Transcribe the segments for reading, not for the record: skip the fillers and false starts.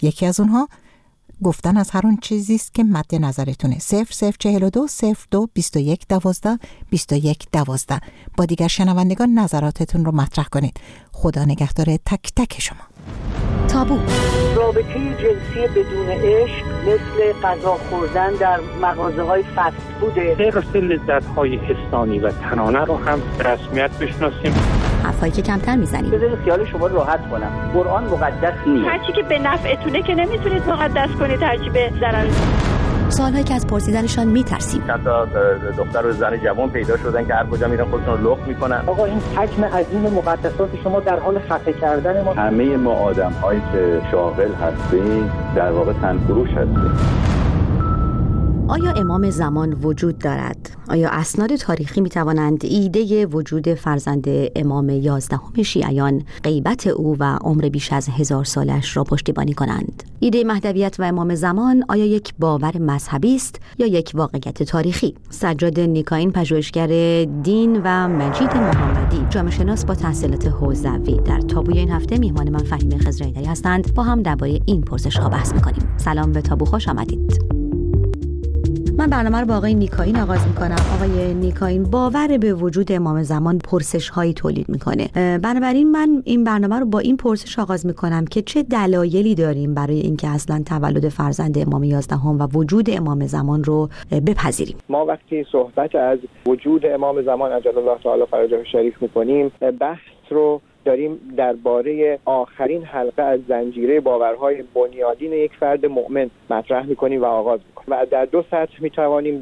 یکی از اونها گفتن از هر اون چیزی است که مد نظرتونه. 0042 02 21 12 21 12. با دیگر شنوندگان نظراتتون رو مطرح کنید. خدا نگهدار تک تک شما. تابو. رابطه جنسی بدون عشق مثل غذا خوردن در مغازه‌های فست فوده. حفظ لذت‌های حسانی و تنانه رو هم به رسمیت بشناسیم. حرفایی که کمتر میزنیم. بذارید خیال شما راحت کنم. قرآن مقدس نیست. هر چی که به نفعتونه که نمیتونید مقدس کنید، هر چی به ضرر. سوالایی که از پرسیدنشان میترسیم. چند تا دختر و زن جوان پیدا شدن که هر کجا میرن خودشون رو لخت میکنن. آقا این حجم عظیم مقدسات شما در حال خفه کردن ما. همه ما آدم‌هایی که شاغل هستیم در واقع تنفروش هستیم. آیا امام زمان وجود دارد؟ آیا اسناد تاریخی میتوانند ایده وجود فرزند امام 11 شیعیان، غیبت او و عمر بیش از 1000 سالش را پشتیبانی کنند؟ ایده مهدویت و امام زمان آیا یک باور مذهبی است یا یک واقعیت تاریخی؟ سجاد نیکاین، پژوهشگر دین و مجید محمدی، جامعه شناس با تحصیلات حوزوی، در تابوی این هفته میهمان من فهیمه خضرایی‌دری هستند. با هم درباره این پرسش‌ها بحث می‌کنیم. سلام به تابو، خوش آمدید. من برنامه رو با آقای نیکاین آغاز میکنم. آقای نیکاین، باور به وجود امام زمان پرسش هایی تولید میکنه. بنابراین من این برنامه رو با این پرسش آغاز میکنم که چه دلایلی داریم برای اینکه اصلا تولد فرزند امام 11 و وجود امام زمان رو بپذیریم؟ ما وقتی صحبت از وجود امام زمان عجل الله تعالی فرجه شریف میکنیم، بحث رو داریم درباره آخرین حلقه از زنجیره باورهای بنیادین یک فرد مؤمن مطرح میکنیم و آغاز میکنیم و در دو سطح میتوانیم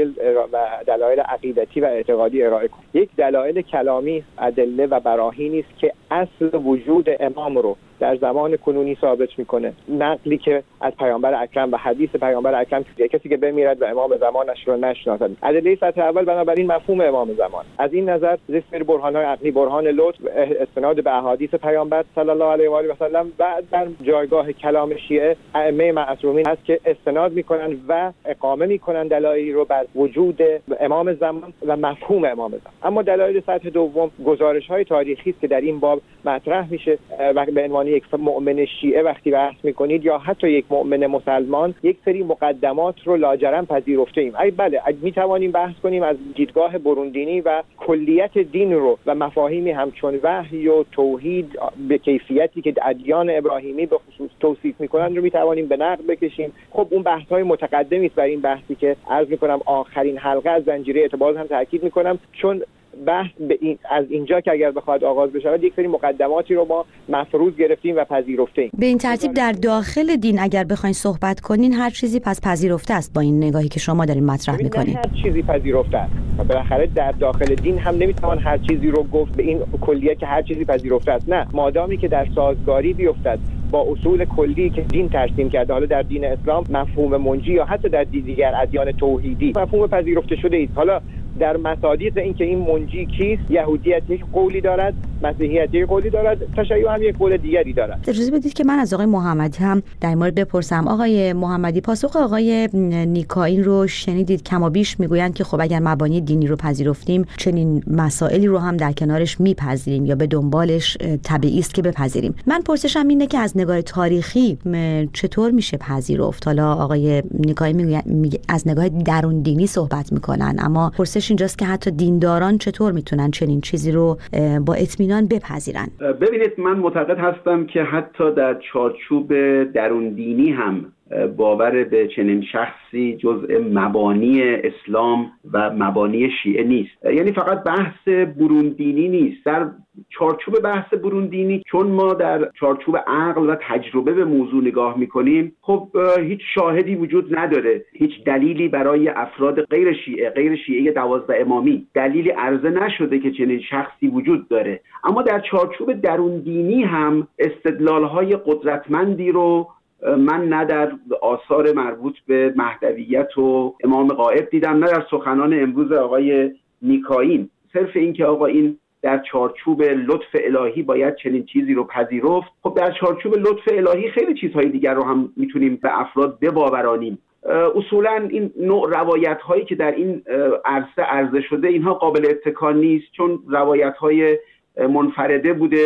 دلایل عقیدتی و اعتقادی ارائه کنیم. یک دلایل کلامی، ادله و براهینی است که اصل وجود امام رو در زمان کنونی ثابت میکنه. نقلی که از پیامبر اکرم و حدیث پیامبر اکرم که کسی که بمیرد و امام زمانش رو نشناسد. ادله سطح اول بنابراین مفهوم امام زمان. از این نظر ذکر برهان‌های عقلی، برهان لطف، استناد به احادیث پیامبر صلی الله علیه و آله و سلم و در جایگاه کلام شیعه ائمه معصومین هست که استناد میکنن و اقامه میکنن دلایلی رو بر وجود امام زمان و مفهوم امام زمان. اما دلایل سطح دوم گزارش‌های تاریخی است که در این باب مطرح میشه و به عنوان یک مؤمن شیعه وقتی بحث میکنید یا حتی یک مؤمن مسلمان، یک سری مقدمات رو لاجرم پذیرفته ایم. بله، میتوانیم بحث کنیم از دیدگاه بروندینی و کلیت دین رو و مفاهیمی همچون وحی و توحید به کیفیتی که ادیان ابراهیمی به خصوص توصیف میکنن رو میتوانیم به نقد بکشیم. خب اون بحث‌های متقدمی است برای این بحثی که عرض میکنم آخرین حلقه از زنجیره اعتبار هم تاکید میکنم، چون بحث از اینجا که اگر بخواد آغاز بشه یک سری مقدماتی رو ما مفروض گرفتیم و پذیرفته ایم. به این ترتیب در داخل دین اگر بخواید صحبت کنین هر چیزی پس پذیرفته است با این نگاهی که شما دارین مطرح میکنین. هر چیزی پذیرفته است و بالاخره در داخل دین هم نمیتوان هر چیزی رو گفت به این کلیت که هر چیزی پذیرفته است. نه، مادامی که در سازگاری بیفتد با اصول کلی که دین ترسیم کرده، حالا در دین اسلام مفهوم منجی یا حتی در دیگر ادیان توحیدی مفهوم پذیرفته شده است. حالا در مصادیق این که این منجی کیست، یهودیت یک قولی دارد، مسیحیت یک قولی دارد، تشیع هم یک قول دیگری دارد. اجازه بدید که من از آقای محمدی هم در مورد بپرسم. آقای محمدی، پاسخ آقای نیکاین رو شنیدید. کما بیش میگویند که خب اگر مبانی دینی رو پذیرفتیم چنین مسائلی رو هم در کنارش میپذیریم یا به دنبالش طبیعی است که بپذیریم. من پرسشم اینه که از نگاه تاریخی چطور میشه پذیرفت؟ حالا آقای نیکاین میگه از نگاه درون دینی صحبت میکنن، اما پرسش اینجاست که حتی دینداران چطور میتونن چنین چیزی رو با اطمینان بپذیرن؟ ببینید، من معتقد هستم که حتی در چارچوب درون دینی هم باور به چنین شخصی جزء مبانی اسلام و مبانی شیعه نیست. یعنی فقط بحث برون دینی نیست. در چارچوب بحث برون دینی، چون ما در چارچوب عقل و تجربه به موضوع نگاه میکنیم، خب هیچ شاهدی وجود نداره، هیچ دلیلی برای افراد غیر شیعه 12 امامی دلیلی عرضه نشده که چنین شخصی وجود داره. اما در چارچوب درون دینی هم استدلال‌های قدرتمندی رو من نه در آثار مربوط به مهدویت و امام غائب دیدم، نه در سخنان امروز آقای نیکاین. صرف این که آقا این در چارچوب لطف الهی باید چنین چیزی رو پذیرفت، خب در چارچوب لطف الهی خیلی چیزهای دیگر رو هم میتونیم به افراد بباورانیم. اصولا این نوع روایت هایی که در این عرصه عرضه شده اینها قابل اتکا نیست، چون روایت های منفرده بوده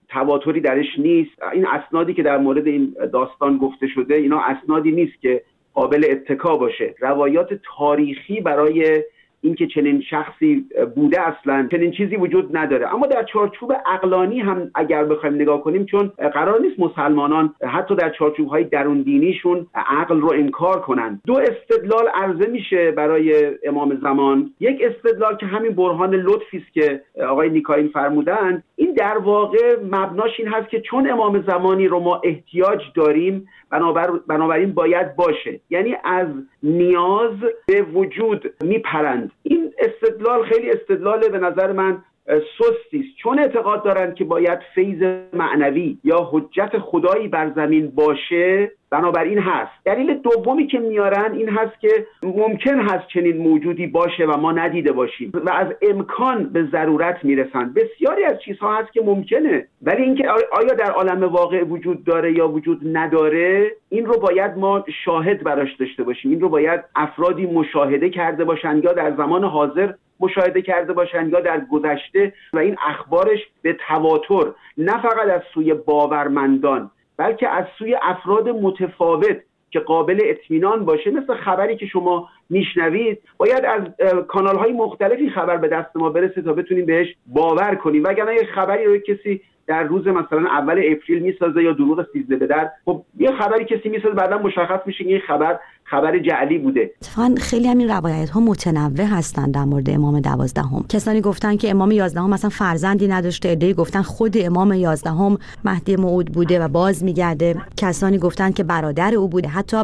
تواتری درش نیست. این اسنادی که در مورد این داستان گفته شده اینا اسنادی نیست که قابل اتکا باشه. روایات تاریخی برای اینکه چنین شخصی بوده اصلا چنین چیزی وجود نداره. اما در چارچوب عقلانی هم اگر بخوایم نگاه کنیم، چون قرار نیست مسلمانان حتی در چارچوب‌های درون دینیشون عقل رو انکار کنن، دو استدلال عرضه میشه برای امام زمان. یک استدلال که همین برهان لطفی است که آقای نیکاین فرمودن، این در واقع مبناش این هست که چون امام زمانی رو ما احتیاج داریم بنابراین باید باشه، یعنی از نیاز به وجود میپرند. این استدلال خیلی استدلال به نظر من سستی است، چون اعتقاد دارند که باید فیض معنوی یا حجت خدایی بر زمین باشه، بنابراین هست. دلیل دومی که میارن این هست که ممکن هست چنین موجودی باشه و ما ندیده باشیم و از امکان به ضرورت میرسن. بسیاری از چیزها هست که ممکنه، ولی اینکه آیا در عالم واقع وجود داره یا وجود نداره، این رو باید ما شاهد براش داشته باشیم. این رو باید افرادی مشاهده کرده باشن، یا در زمان حاضر مشاهده کرده باشن یا در گذشته، و این اخبارش به تواتر نه فقط از سوی باورمندان بلکه از سوی افراد متفاوت که قابل اطمینان باشه، مثل خبری که شما میشنوید باید از کانال‌های مختلفی خبر به دست ما برسه تا بتونیم بهش باور کنیم. وگرنه یک خبری رو کسی در روز مثلا اول اپریل میسازه یا دروغ 13 به در، خب یه خبری کسی میسازه بعدا مشخص میشه که این خبر جعلی بوده. اتفاقا خیلی همین روایت ها متنوع هستن در مورد امام 12. کسانی گفتن که امام 11 مثلا فرزندی نداشته، عده‌ای گفتن خود امام 11 مهدی موعود بوده و باز میگرده، کسانی گفتن که برادر او بوده. حتی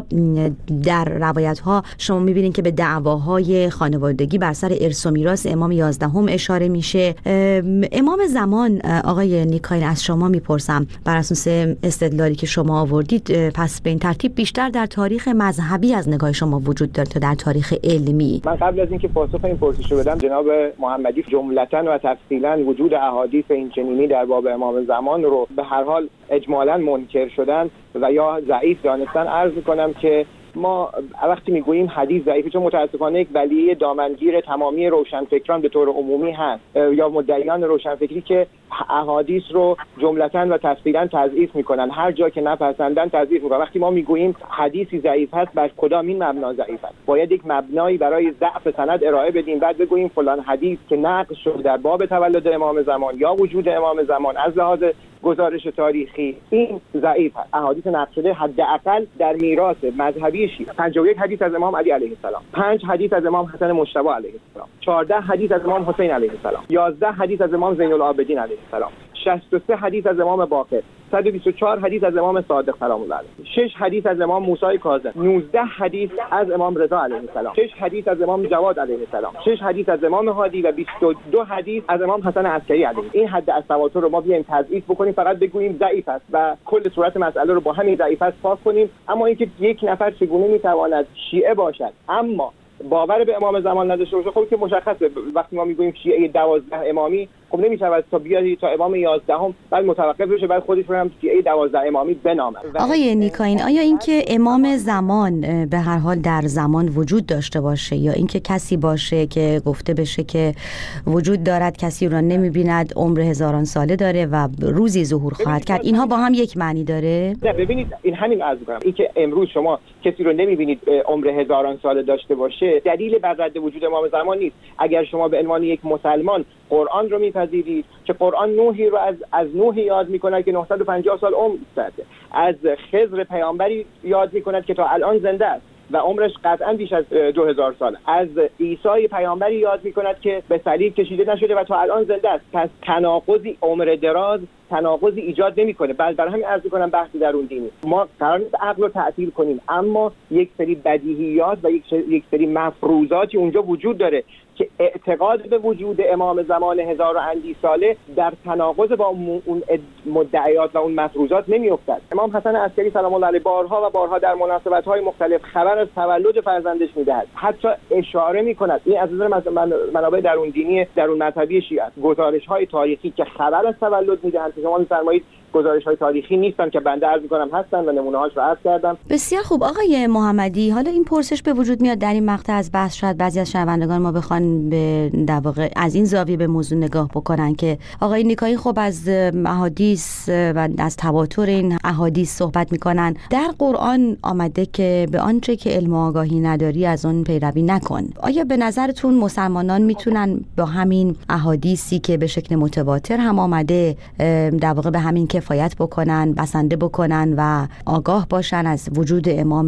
در روایت ها شما میبینید که به دعواهای خانوادگی بر سر ارث و میراث امام 11 اشاره میشه. امام زمان، آقای نیکاین، از شما میپرسم بر اساس استدلالی که شما آوردید، پس به این ترتیب بیشتر در تاریخ مذهبی از نگاه شما وجود داره تا در تاریخ علمی؟ من قبل از اینکه پاسخ این پرسش رو بدم، جناب محمدی جملتاً و تفصیلاً وجود احادیث این چنینی در باب امام زمان رو به هر حال اجمالاً منکر شدن و یا ضعیف دانستن. عرض می‌کنم که ما وقتی میگوییم حدیث ضعیفه، چون متاسفانه یک بلیه دامنگیر تمامی روشنفکران به طور عمومی هست یا مدعیان روشنفکری که احادیث رو جملتاً و تفصیلاً تضعیف میکنن، هر جا که نپسندن تضعیف میکنن. وقتی ما میگوییم حدیثی ضعیف هست، بر کدام این مبنا ضعیف است؟ باید یک مبنایی برای ضعف سند ارائه بدیم، بعد بگوییم فلان حدیث که نقل شده در باب تولد امام زمان یا وجود امام زمان از لحاظ گزارش تاریخی این ضعیف است. احادیث نقل شده حداقل در میراث مذهبی شیعه 51 حدیث از امام علی علیه السلام، 5 حدیث از امام حسن مجتبی علیه السلام، 14 حدیث از امام حسین علیه السلام، 11 حدیث از امام زین العابدین علیه السلام، 63 حدیث از امام باقر، 124 حدیث از امام صادق سلام الله علیه، 6 حدیث از امام موسی کاظم، 19 حدیث از امام رضا علیه السلام، 6 حدیث از امام جواد علیه السلام، 6 حدیث از امام هادی و 22 حدیث از امام حسن عسکری علیه. این حد از تواتر رو ما بیایم تضعیف بکنیم، فقط بگوییم ضعیف است و کل صورت مسئله رو با همین ضعیف است پاک کنیم. اما اینکه یک نفر چگونه میتواند شیعه باشد اما باور به امام زمان نداشته باشه، خب که مشخصه. وقتی ما میگوییم شیعه 12 امامی، خب نمیشود تا بیاد تا امام 11 بعد متوقف بشه بعد خودش رو هم شیعه 12 امامی بنامه. آقای نیکاین، آیا اینکه امام زمان به هر حال در زمان وجود داشته باشه یا اینکه کسی باشه که گفته بشه که وجود دارد، کسی رو نمیبیند، عمر هزاران ساله داره و روزی ظهور خواهد کرد، اینها با هم یک معنی داره؟ نه، ببینید این همین عرض می‌کنم، اینکه امروز شما کسی رو نمیبینید عمر هزاران ساله داشته باشه دلیل بر رد وجود امام زمان نیست. اگر شما به عنوان یک مسلمان قرآن رو میپذیرید که قرآن نوحی رو از نوحی یاد میکنه که 950 سال عمر داشته، از خضر پیامبری یاد میکنه که تا الان زنده است و عمرش قطعا بیش از 2000 سال، از عیسی پیامبری یاد میکند که به صلیب کشیده نشده و تا الان زنده است. پس تناقضی عمر دراز تناقضی ایجاد نمیکنه. برای همین عرض میکنم بحث درون دینی ما قرار نیست عقل رو تعطیل کنیم، اما یک سری بدیهیات و یک سری مفروضاتی اونجا وجود داره که اعتقاد به وجود امام زمان هزار و اندی ساله در تناقض با اون مدعیات و اون مفروضات نمیافتد. امام حسن عسکری سلام الله علیه بارها و بارها در مناسبت‌های مختلف خبر از تولد فرزندش میدهد، حتی اشاره میکند. این از نظر منابع درون دینی درون مذهبی شیعه، گزارش‌های تاریخی که خبر از تولد میدهند که شما می‌فرمایید گزارش‌های تاریخی نیستن که بنده عرض می‌کنم هستن و نمونه‌هاش رو عرض کردم. بسیار خوب آقای محمدی، حالا این پرسش به وجود میاد در این مقطع از بحث، شاید بعضی از شنوندگان ما بخوان به در واقع از این زاویه به موضوع نگاه بکنن که آقای نیکایی خب از احادیث و از تواتر این احادیث صحبت میکنن. در قرآن آمده که به آنچه که علم و آگاهی نداری از اون پیروی نکن. آیا به نظرتون مسلمانان میتونن با همین احادیثی که به شکل متواتر هم آمده در واقع به همین کفایت بکنن، بسنده بکنن و آگاه باشن از وجود امام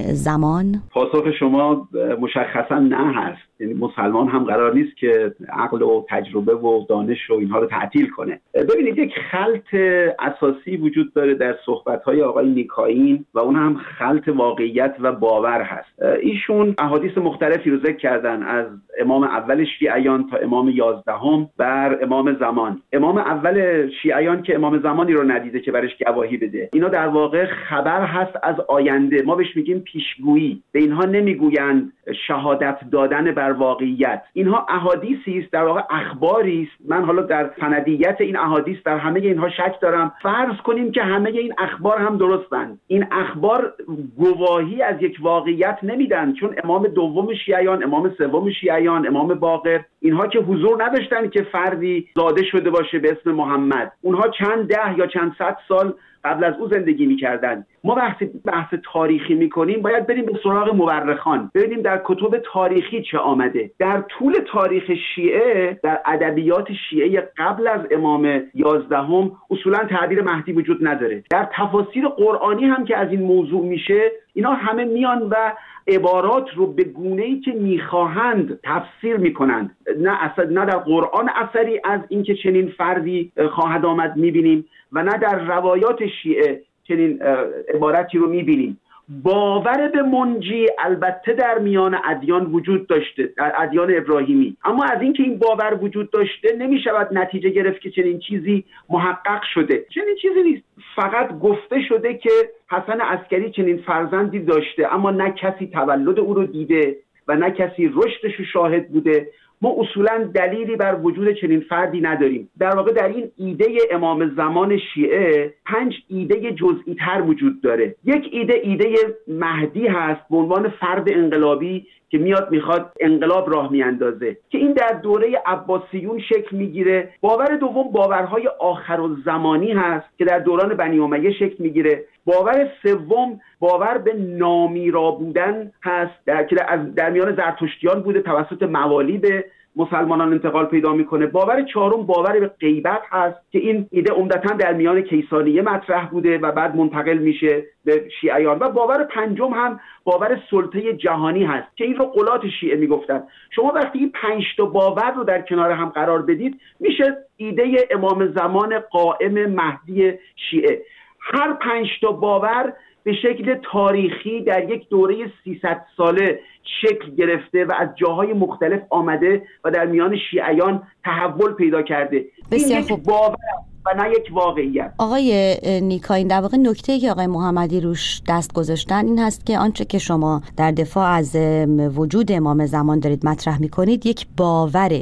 زمان؟ پاسخ شما مشخصا نه هست. یعنی مسلمان هم قرار نیست که عقل و تجربه و دانش و اینها رو تعطیل کنه. ببینید یک خلط اساسی وجود داره در صحبت‌های آقای نیکایی و اون هم خلط واقعیت و باور هست. ایشون احادیث مختلفی رو ذکر کردن، از امام اول شیعیان تا امام 11 بر امام زمان. امام اول شیعیان که امام زمانی رو ندیده که برش گواهی بده. اینا در واقع خبر هست از آینده، ما بهش میگیم پیشگویی. به اینها نمیگویند شهادت دادن بر واقعیت. اینها احادیثی است، در واقع اخباری است. من حالا در سندیت این احادیث در همه اینها شک دارم. فرض کنیم که همه این اخبار هم درستند. این اخبار گواهی از یک واقعیت نمیدن، چون امام دوم شیعیان، امام سوم شیعیان، امام باقر، اینها که حضور نداشتن که فردی زاده شده باشه به اسم محمد. اونها چند ده یا چند صد سال قبل از او زندگی می‌کردند. ما بحث تاریخی می‌کنیم، باید بریم به سراغ مورخان، ببینیم در کتب تاریخی چه آمده. در طول تاریخ شیعه، در ادبیات شیعه قبل از امام 11 اصولاً تعبیر مهدی وجود نداره. در تفاسیر قرآنی هم که از این موضوع میشه، اینا همه میان و عبارات رو به گونه‌ای که می‌خواهند تفسیر می‌کنند. نه در قرآن اثری از اینکه چنین فردی خواهد آمد می‌بینیم و نه در روایات شیعه چنین عبارتی رو می‌بینیم. باور به منجی البته در میان ادیان وجود داشته، در ادیان ابراهیمی، اما از اینکه این باور وجود داشته نمی‌شود نتیجه گرفت که چنین چیزی محقق شده. چنین چیزی نیست. فقط گفته شده که حسن عسکری چنین فرزندی داشته، اما نه کسی تولد او رو دیده و نه کسی رشدش رو شاهد بوده. ما اصولاً دلیلی بر وجود چنین فردی نداریم. در واقع در این ایده امام زمان شیعه 5 ایده جزئی تر وجود داره. یک ایده مهدی هست به عنوان فرد انقلابی که میخواد انقلاب راه میاندازه، که این در دوره عباسیون شکل میگیره. باور دوم باورهای آخرالزمانی هست که در دوران بنی امیه شکل میگیره. باور سوم باور به نامیرا بودن هست که در میان زرتشتیان بوده، توسط موالی به مسلمانان انتقال پیدا میکنه. باور چهارم باور به غیبت هست که این ایده عمدتاً در میان کیسانیه مطرح بوده و بعد منتقل میشه به شیعیان. و باور پنجم هم باور سلطه جهانی هست که این رو قلات شیعه میگفتن. شما وقتی این 5 تا باور رو در کنار هم قرار بدید، میشه ایده امام زمان قائم مهدی شیعه. هر 5 تا باور به شکل تاریخی در یک دوره 300 ساله شکل گرفته و از جاهای مختلف آمده و در میان شیعیان تحول پیدا کرده. این یک باور و نه یک واقعیت. آقای نیکایی، در واقع نکته‌ای که آقای محمدی روش دست گذاشتن این هست که آنچه که شما در دفاع از وجود امام زمان دارید مطرح می‌کنید یک باوره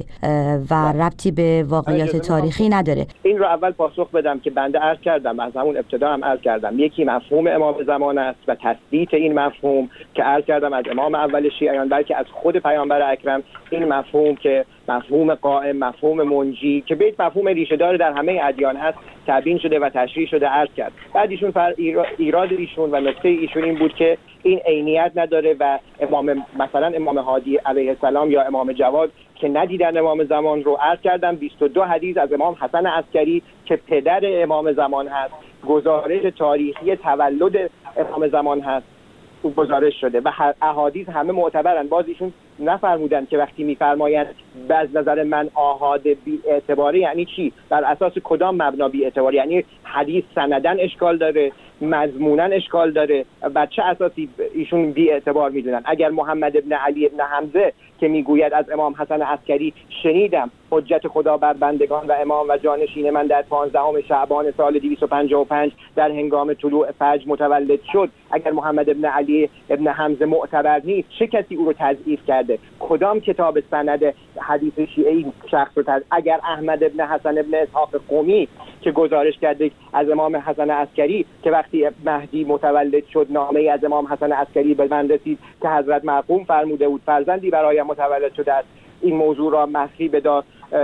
و ربطی به واقعیات تاریخی نداره. این رو اول پاسخ بدم که بنده عرض کردم، از همون ابتدا هم عرض کردم، یکی مفهوم امام زمان است و تثبیت این مفهوم که عرض کردم از امام اول شیعیان، بلکه از خود پیامبر اکرم. این مفهوم که مفهوم قائم، مفهوم منجی که به مفهوم ریشه دار در همه ادیان هست تبیین شده و تشریح شده عرض کرد. بعد ایشون ایراد ایشون و نکته ایشون این بود که این عینیت نداره و مثلا امام هادی علیه السلام یا امام جواد که ندیدن امام زمان رو عرض کردم. 22 حدیث از امام حسن عسکری که پدر امام زمان هست، گزارش تاریخی تولد امام زمان هست، گزارش شده و احادیث همه معتبرن. باز ایشون نفرمودن که وقتی میفرمایند از نظر من آحاد بی اعتباری یعنی چی، بر اساس کدام مبنا بی اعتباری، یعنی حدیث سندن اشکال داره، مضمونا اشکال داره، بر چه اساسی ایشون بی اعتبار میدونن؟ اگر محمد ابن علی ابن حمزه که میگوید از امام حسن عسکری شنیدم حجت خدا بر بندگان و امام و جانشین من در 15 شعبان سال 255 در هنگام طلوع فجر متولد شد، اگر محمد ابن علی ابن حمزه معتبر نیست، چه کسی او رو تضعیف کرده؟ کدام کتاب سند حدیث شیعی شخص رو اگر احمد ابن حسن ابن اسحاق قمی که گزارش کرده از امام حسن عسکری که وقتی مهدی متولد شد نامه‌ای از امام حسن عسکری به من رسید که حضرت مرحوم فرموده بود فرزندی برایم متولد شده است، این موضوع را مسخی بدار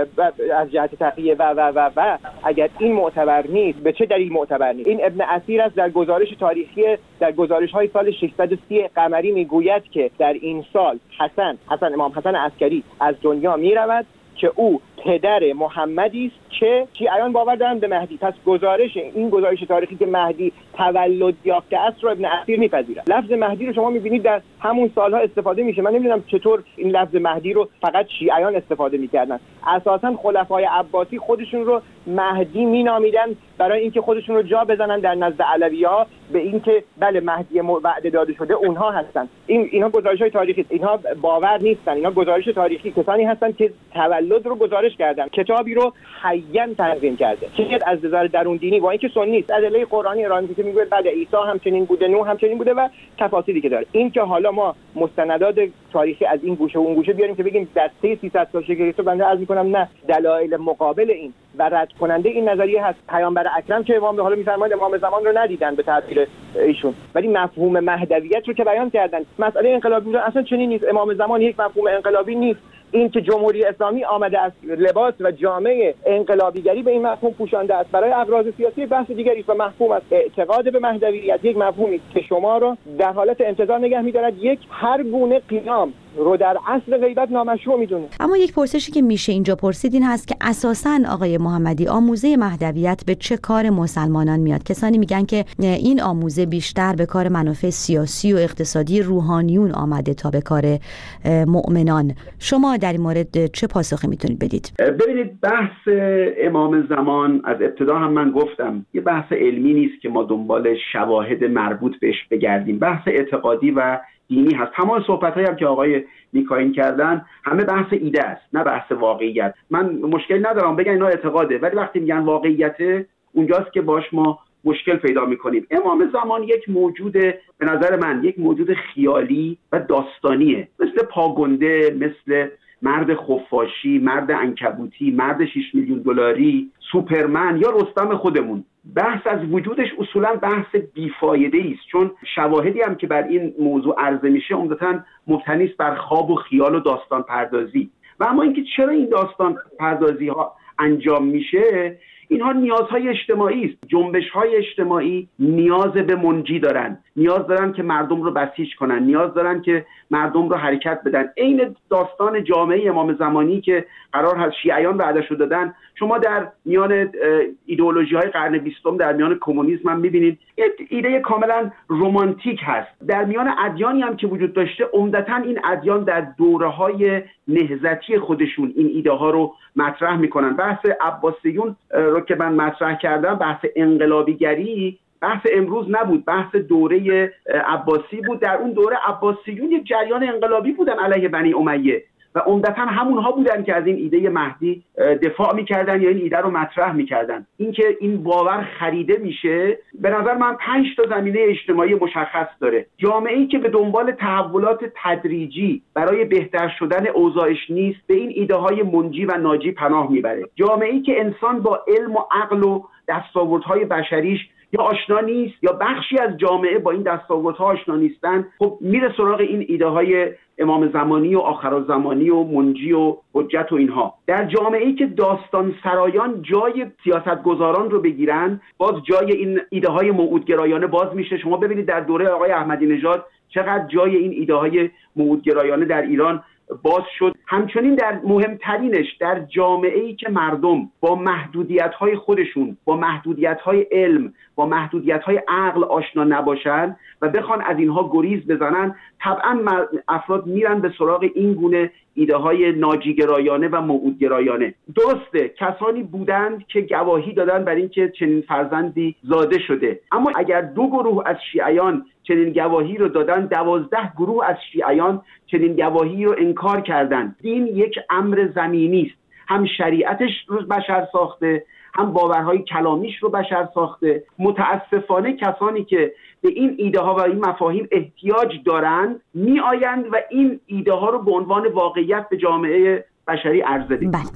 از جهت تقیه و اگر این معتبر نیست به چه دلیل معتبر نیست؟ این ابن اثیر است در گزارش تاریخی در گزارش‌های سال 630 قمری میگوید که در این سال امام حسن عسکری از دنیا میرود که او پدر محمدی است که شیعیان باور دارند به مهدی. پس این گزارش تاریخی که مهدی تولد یافته است رو ابن اثیر میپذیرد. لفظ مهدی رو شما میبینید در همون سالها استفاده میشه. من نمیدونم چطور این لفظ مهدی رو فقط شیعیان استفاده میکردن. اساسا خلفای عباسی خودشون رو مهدی مینامیدن برای اینکه خودشون رو جا بزنن در نزد علوی‌ها به اینکه بله مهدی وعده داده شده اونها هستن. اینها گزارش‌های تاریخی، اینها باور نیستن، اینها گزارش تاریخی. کسانی هستن که تولد رو گزارش کردن، کتابی رو حیاً تنظیم کرده که از نظر درون دینی با اینکه سنی است ادله قرآنی ارائه میده میگه بله عیسی همچنین بوده، نوح همچنین بوده و تفاصیلی که داره. این که حالا ما مستندات تاریخی از این گوشه و اون گوشه بیاریم که بگیم دسته 300 سال شگفت رو بنده عرض می‌کنم نه، دلایل مقابل این و رد کننده این نظریه هست. پیامبر اکرم که امام حالا می‌فرمایند امام زمان رو ندیدن به تعبیر ایشون، ولی مفهوم مهدویت رو که بیان کردن. مسئله انقلابی بودن اصلا چنین نیست. امام زمان یک مفهوم انقلابی نیست. این که جمهوری اسلامی آمده از لباس و جامعه انقلابیگری به این مفهوم پوشانده است برای اغراض سیاسی بحث دیگری است و مفهوم است. اعتقاد به مهدویت یک مفهومی است که شما رو در حالت انتظار نگه می‌دارد، یک هر گونه قیام رو در اصل غیبت نامشروع میدونه. اما یک پرسشی که میشه اینجا پرسید این هست که اساساً آقای محمدی آموزه مهدویت به چه کار مسلمانان میاد؟ کسانی میگن که این آموزه بیشتر به کار منافع سیاسی و اقتصادی روحانیون آمده تا به کار مؤمنان. شما در این مورد چه پاسخی میتونید بدید؟ ببینید بحث امام زمان از ابتدا هم من گفتم یه بحث علمی نیست که ما دنبال شواهد مربوط بهش بگردیم. بحث اعتقادی و دینی هست. تمام صحبت‌هایی هم که آقای میکائیل کردن همه بحث ایده است نه بحث واقعیت. من مشکل ندارم بگن اینا اعتقاده، ولی وقتی میگن واقعیته اونجاست که باش ما مشکل پیدا میکنیم. امام زمان یک موجود به نظر من یک موجود خیالی و داستانیه، مثل پاگنده، مثل مرد خفاشی، مرد عنکبوتی، مرد 6 میلیون دلاری، سوپرمن یا رستم خودمون. بحث از وجودش اصولا بحث بیفایده‌ای است، چون شواهدی هم که بر این موضوع عرضه میشه عمدتاً مبتنی است بر خواب و خیال و داستان پردازی. و اما اینکه چرا این داستان پردازی ها انجام میشه، اینها نیازهای اجتماعی است. جنبش‌های اجتماعی نیاز به منجی دارن، نیاز دارن که مردم رو بسیج کنن، نیاز دارن که مردم رو حرکت بدن. عین داستان جامعه امام زمانی که قرار هست شیعیان وعده‌اش رو دادن. شما در میان ایدئولوژی‌های قرن 20 در میان کمونیسم هم می‌بینید ایده کاملا رمانتیک هست. در میان ادیانی هم که وجود داشته عمدتاً این ادیان در دوره‌های نهضتی خودشون این ایده ها رو مطرح میکنن. بحث عباسیون رو که من مطرح کردم، بحث انقلابیگری بحث امروز نبود، بحث دوره عباسی بود. در اون دوره عباسیون یک جریان انقلابی بودن علیه بنی امیه و عمدتاً همونها بودن که از این ایده مهدی دفاع میکردن یا این ایده رو مطرح میکردن. اینکه این باور خریده میشه به نظر من 5 تا زمینه اجتماعی مشخص داره. جامعه‌ای که به دنبال تحولات تدریجی برای بهتر شدن اوضاعش نیست به این ایده های منجی و ناجی پناه میبره. جامعه‌ای که انسان با علم و عقل و دستاوردهای بشریش یا آشنا نیست یا بخشی از جامعه با این دستاوردها آشنا نیستن، خب میره سراغ این ایده های امام زمانی و آخرالزمانی و منجی و حجت و اینها. در جامعه‌ای که داستان سرایان جای سیاستگزاران رو بگیرن، باز جای این ایده های موعودگرایانه باز میشه. شما ببینید در دوره آقای احمدی نژاد چقدر جای این ایده های موعودگرایانه در ایران باز شد. همچنین در مهمترینش در جامعه‌ای که مردم با محدودیت‌های خودشون، با محدودیت‌های علم، با محدودیت‌های عقل آشنا نباشن و بخوان از اینها گریز بزنن، طبعاً افراد میرن به سراغ این گونه ایده‌های ناجیگرایانه و موعودگرایانه. درسته کسانی بودند که گواهی دادن بر اینکه چنین فرزندی زاده شده، اما اگر 2 گروه از شیعیان چنین گواهی رو دادن، 12 گروه از شیعیان چنین گواهی رو انکار کردند. دین یک امر زمینی است، هم شریعتش رو بشر ساخته، هم باورهای کلامیش رو بشر ساخته. متاسفانه کسانی که به این ایده ها و این مفاهیم احتیاج دارند می آیند و این ایده ها رو به عنوان واقعیت به جامعه بشری عرضه می‌کنند.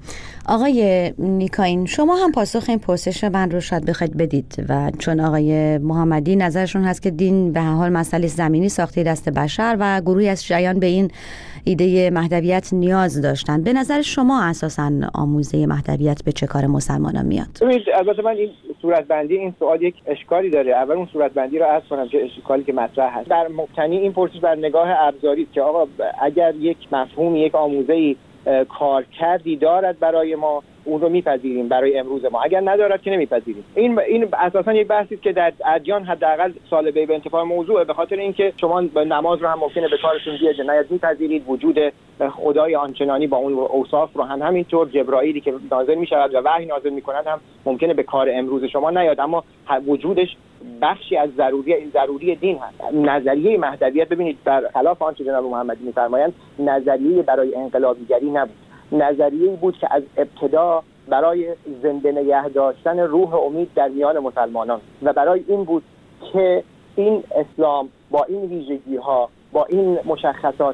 آقای نیکاین، شما هم پاسخ این پرسش من رو شاید بخواید بدید و چون آقای محمدی نظرشون هست که دین به هر حال مسئله زمینی ساخته دست بشر و گروهی از شیعیان به این ایده مهدویت نیاز داشتن، به نظر شما اساساً آموزه مهدویت به چه کار مسلمانان میاد؟ البته من این صورتبندی این سوال یک اشکالی داره. اول اون صورتبندی رو عرض کنم که اشکالی که مطرح هست در مبتنی این پرسش بر نگاه ابزاری است که آقا اگر یک مفهوم، یک آموزه‌ای کارکردی دارد برای ما، اون رو میپذیریم برای امروز ما، اگر ندارد که نمیپذیریم. این اساسا یک بحثی است که در ادیان حداقل سالبه به انتفاع موضوع، به خاطر اینکه شما نماز رو هم ممکنه به کارتون بیاد نهایت میپذیرید، وجود خدای آنچنانی با اون اوصاف رو هم همینطور، جبرائیلی که نازل میشود و وحی نازل میکند هم ممکنه به کار امروز شما نیاد، اما وجودش بخشی از ضروری دین هست. نظریه مهدویت ببینید برخلاف آنچه جناب محمدی میفرمایند نظریه برای انقلابیگری نبود، نظریه‌ای بود که از ابتدا برای زنده نگه داشتن روح امید در میان مسلمانان و برای این بود که این اسلام با این ویژگی‌ها، با این مشخصات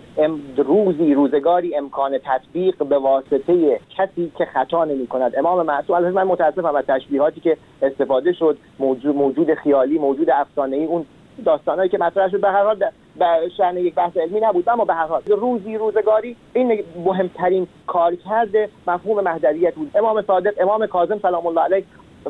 روزگاری امکان تطبیق به واسطه کسی که خطا نمی‌کند. امام معصوم، البته من متأسفم از تشبیهاتی که استفاده شد، موجود خیالی، موجود افسانه‌ای، اون داستانایی که مطرح شد به هر حال به شأن یک بحث علمی نبود، اما به هر حال روزگاری این مهمترین کارکرد مفهوم مهدویت بود. امام صادق، امام کاظم سلام الله علیه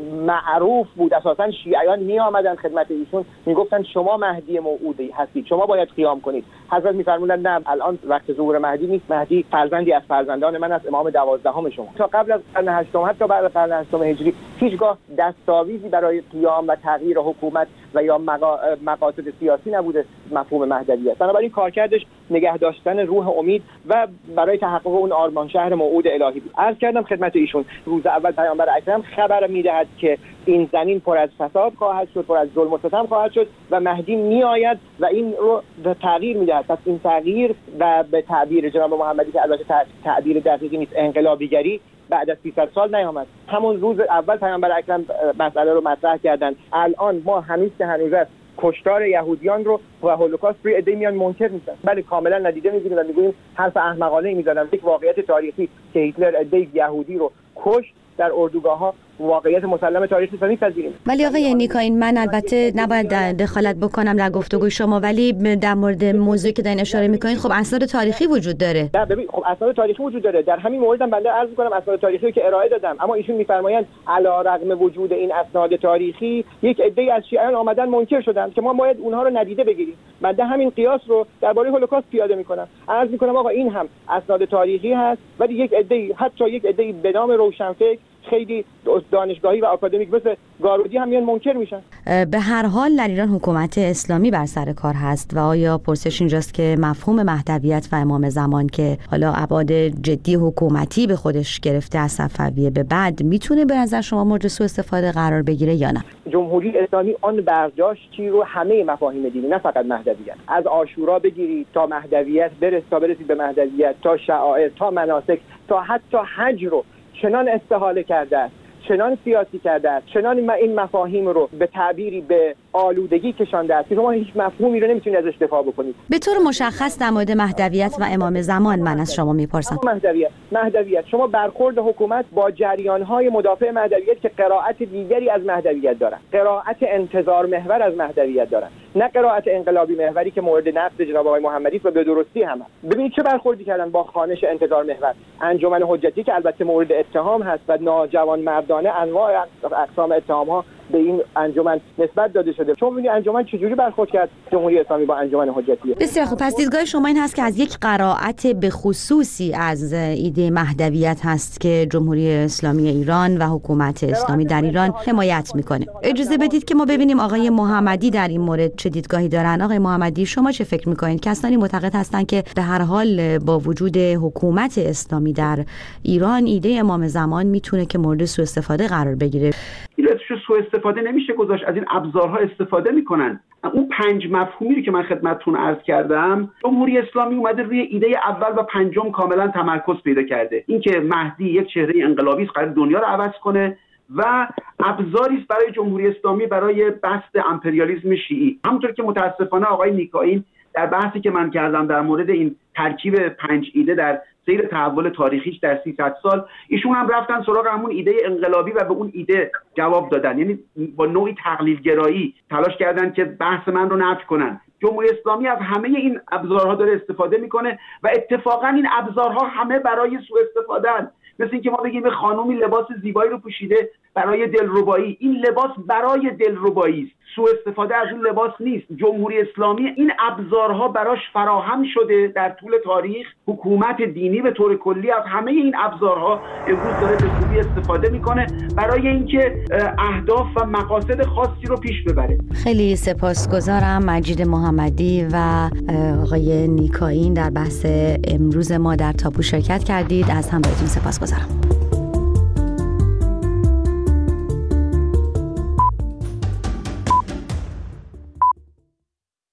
معروف بود، اساسا شیعیان می آمدن خدمت ایشون میگفتن شما مهدی موعودی هستید، شما باید قیام کنید. حضرت میفرمودند نه، الان وقت ظهور مهدی نیست، مهدی فرزندی از فرزندان من است، امام 12 شما. تا قبل از قرن 8 حتی بعد از قرن 8 هجری هیچگاه دستاویزی برای قیام و تغییر حکومت و یا مقاصد سیاسی نبوده مفهوم مهدویت. بنابراین کارکردش نگه داشتن روح امید و برای تحقق اون آرمان شهر موعود الهی بود. عرض کردم خدمت ایشون روز اول پیامبر اکرم خبر میدهد که این زمین پر از فساد خواهد شد، پر از ظلم و ستم خواهد شد و مهدی میآید و این رو تغییر میدهد. پس این تغییر و به تعبیر جناب محمدی که البته تعبیر دقیقی نیست، انقلابیگری بعد از 300 سال نیامد. همون روز اول پیامبر اکرم مسئله رو مطرح کردن. الان ما هنوز است کشتار یهودیان رو و هولوکاست روی عده میان منکر میشن. بله کاملا ندیده میگیریم و میگوییم حرف احمقانه میزنن. یک واقعیت تاریخی که هیتلر عده یهودی رو کشت در اردوگاه‌ها واقعیت مسلم تاریخی رو می‌پذیریم. ولی آقای نیکاین، من البته نباید دخالت بکنم در گفتگوی شما، ولی در مورد موضوعی که دارین اشاره می‌کنید خب اسناد تاریخی وجود داره. نه ببین، خب اسناد تاریخی وجود داره. در همین موردم بنده عرض می‌کنم اسناد تاریخی رو که ارائه دادم، اما ایشون می‌فرمایند علی‌رغم وجود این اسناد تاریخی یک عده‌ای از شیعیان آمدن منکر شدن که ما باید اونها رو ندیده بگیریم. بنده همین قیاس رو درباره هولوکاست پیاده می‌کنم. عرض می‌کنم آقا این هم اسناد تاریخی هست، ولی یک عده‌ای، حتی یک عده‌ای به نام روشنفکر، خیلی دانشگاهی و آکادمیک مثل گارودی هم میان منکر میشن. به هر حال در ایران حکومت اسلامی بر سر کار هست و آیا پرسش اینجاست که مفهوم مهدویت و امام زمان که حالا ابعاد جدی حکومتی به خودش گرفته از صفویه به بعد میتونه به نظر شما مورد سوء استفاده قرار بگیره یا نه؟ جمهوری اسلامی آن برداشتی رو همه مفاهیم دینی، نه فقط مهدویت، از عاشورا بگیرید تا مهدویت برسید به مهدویت، تا شعائر، تا مناسک، تا حتی حج رو چنان استحاله کرده است، چنان سیاسی کرده است، چنان این مفاهیم رو به تعبیری به آلودگی کشانده است که شما هیچ مفهومی رو نمیتونید ازش دفاع بکنید. به طور مشخص در مورد مهدویت و امام زمان من از شما میپرسم. مهدویت شما برخورد حکومت با جریان‌های مدافع مهدویت که قرائت دیگری از مهدویت دارن، قرائت انتظار محور از مهدویت دارن، نه قرائت انقلابی محوری که مورد نقد جناب آقای محمدی و به درستی هم هست. ببینید چه برخوردی کردن با خوانش انتظار محور. انجمن حجتی که البته مورد اتهام هست و ناجوان مردانه انواع اقسام اتهام‌ها به این انجمن نسبت داده شده. چون ببینید انجمن چجوری برخورد کرد جمهوری اسلامی با انجمن حجتی. بسیار خوب. پس دیدگاه شما این هست که از یک قرائت به خصوصی از ایده مهدویت هست که جمهوری اسلامی ایران و حکومت اسلامی در ایران حمایت میکنه. اجازه بدید که ما ببینیم آقای محمدی در این مورد چه دیدگاهی دارن. آقای محمدی، شما چه فکر میکنید؟ کسانی معتقد هستند که به هر حال با وجود حکومت اسلامی در ایران ایده امام زمان میتونه که مورد سوء استفاده قرار بگیره. ایرادشو سوء استفاده نمیشه گذاشت، از این ابزارها استفاده میکنن. اون 5 مفهومی رو که من خدمتتون عرض کردم، جمهوری اسلامی اومده روی ایده اول و پنجم کاملا تمرکز پیدا کرده. اینکه مهدی یک چهره انقلابی است، قرار دنیا رو عوض کنه و ابزاری است برای جمهوری اسلامی برای بسط امپریالیسم شیعی. همونطور که متاسفانه آقای نیکاین در بحثی که من کردم در مورد این ترکیب 5 ایده در سیر تحول تاریخیش در 300 سال، ایشون هم رفتن سراغ همون ایده انقلابی و به اون ایده جواب دادن. یعنی با نوعی تقلیل گرایی تلاش کردن که بحث من رو نفی کنن. جمهوری اسلامی از همه این ابزارها داره استفاده میکنه و اتفاقا این ابزارها همه برای سوء استفاده‌اند. مثل اینکه ما بگیم خانومی لباس زیبایی رو پوشیده برای دلربایی، این لباس برای دلربایی است، سوء استفاده از اون لباس نیست. جمهوری اسلامی این ابزارها براش فراهم شده در طول تاریخ. حکومت دینی به طور کلی از همه این ابزارها امروز داره به خوبی استفاده میکنه برای اینکه اهداف و مقاصد خاصی رو پیش ببره. خیلی سپاسگزارم مجید محمدی و آقای نیکاین در بحث امروز ما در تابو شرکت کردید. از همراهیتون سپاسگزارم.